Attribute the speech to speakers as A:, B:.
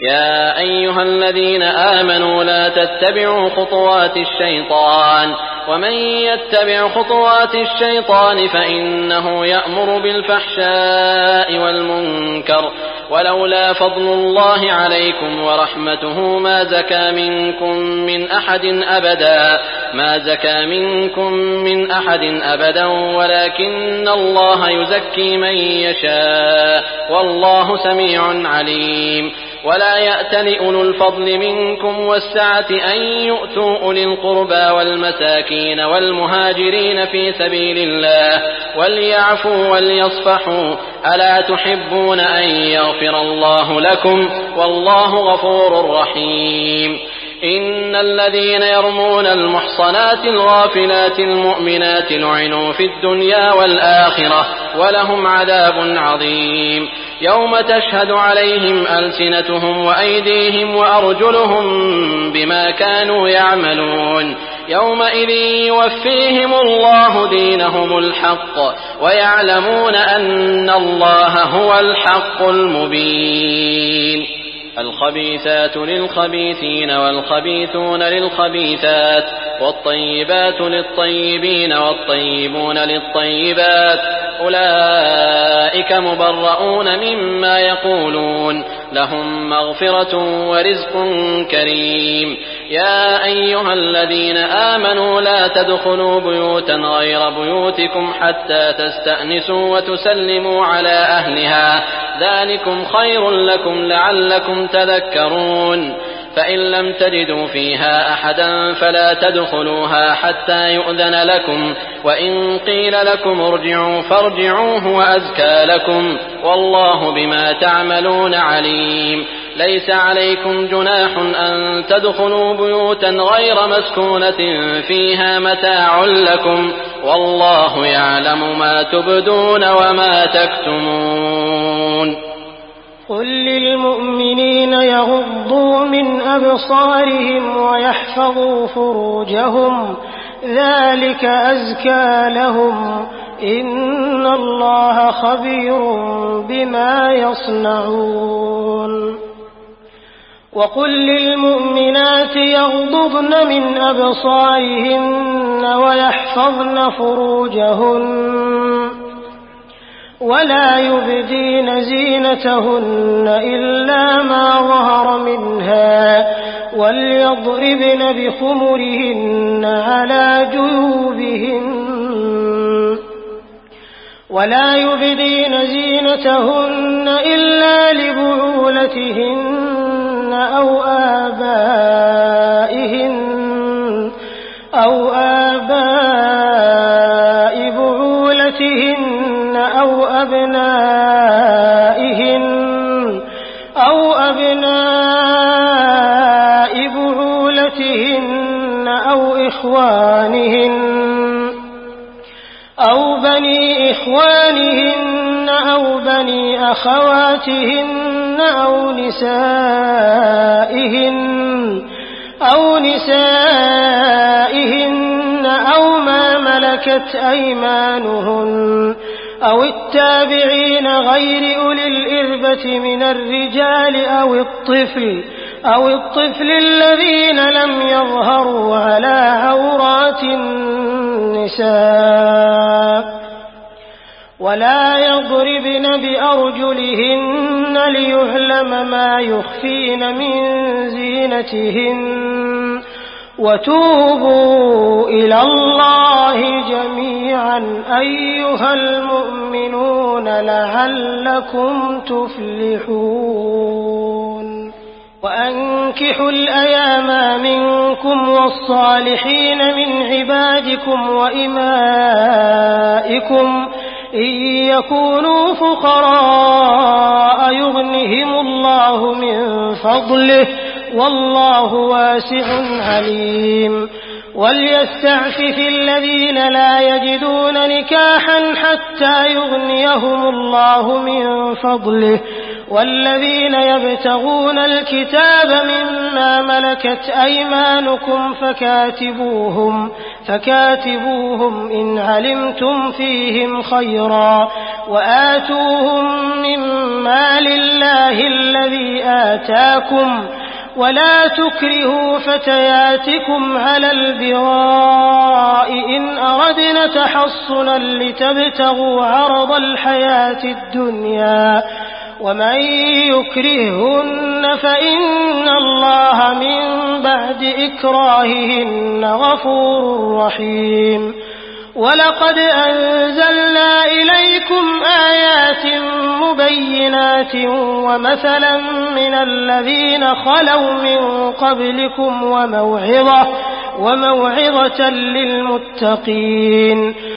A: يا أيها الذين آمنوا لا تتبعوا خطوات الشيطان ومن يتبع خطوات الشيطان فإنه يأمر بالفحشاء والمنكر ولولا فضل الله عليكم ورحمته ما زكى منكم من أحد أبدا ولكن الله يزكي من يشاء والله سميع عليم ولا يأتل أولو الفضل منكم والسعة أن يؤتوا أولي القربى والمساكين والمهاجرين في سبيل الله وليعفوا وليصفحوا ألا تحبون أن يغفر الله لكم والله غفور رحيم إن الذين يرمون المحصنات الغافلات المؤمنات لعنوا في الدنيا والآخرة ولهم عذاب عظيم يوم تشهد عليهم ألسنتهم وأيديهم وأرجلهم بما كانوا يعملون يومئذ يوفيهم الله دينهم الحق ويعلمون أن الله هو الحق المبين الخبيثات للخبيثين والخبيثون للخبيثات والطيبات للطيبين والطيبون للطيبات أولئك مبرؤون مما يقولون لهم مغفرة ورزق كريم يا أيها الذين آمنوا لا تدخلوا بيوتا غير بيوتكم حتى تستأنسوا وتسلموا على أهلها ذلكم خير لكم لعلكم تذكرون فإن لم تجدوا فيها أحدا فلا تدخلوها حتى يؤذن لكم وإن قيل لكم ارجعوا فارجعوا هو أزكى لكم والله بما تعملون عليم ليس عليكم جناح أن تدخلوا بيوتا غير مسكونة فيها متاع لكم والله يعلم ما تبدون وما تكتمون
B: قل للمؤمنين يغضوا من أبصارهم ويحفظوا فروجهم ذلك أزكى لهم إن الله خبير بما يصنعون وقل للمؤمنات يغضضن من أبصارهن ويحفظن فروجهن ولا يبدين زينتهن إلا ما ظهر منها وليضربن بخمرهن على جيوبهن ولا يبدين زينتهن إلا لبعولتهن أو آباء بعولتهن أو أبناء بعولتهن أو إخوانهن أو بني إخوانهن أو بني أخواتهن أو نسائهن أو ما ملكت أيمانهن أو التابعين غير أولي الإربة من الرجال أو الطفل الذين لم يظهروا على عورات النساء ولا يضربن بأرجلهن ليعلم ما يخفين من زينتهن وتوبوا إلى الله جميعا أيها المؤمنون لعلكم تفلحون وأنكحوا الأيام منكم والصالحين من عبادكم وإمائكم إن يكونوا فقراء يغنهم الله من فضله والله واسع عليم وليستعفف الذين لا يجدون نكاحا حتى يغنيهم الله من فضله والذين يبتغون الكتاب مما ملكت أيمانكم فكاتبوهم إن علمتم فيهم خيرا وآتوهم من مال الله الذي آتاكم ولا تكرهوا فتياتكم على البغاء إن أردنا تحصنا لتبتغوا عرض الحياة الدنيا ومن يكرههن فإن الله من بعد إكراههن غفور رحيم ولقد أنزلنا إليكم آيات مبينات ومثلا من الذين خلوا من قبلكم وموعظة للمتقين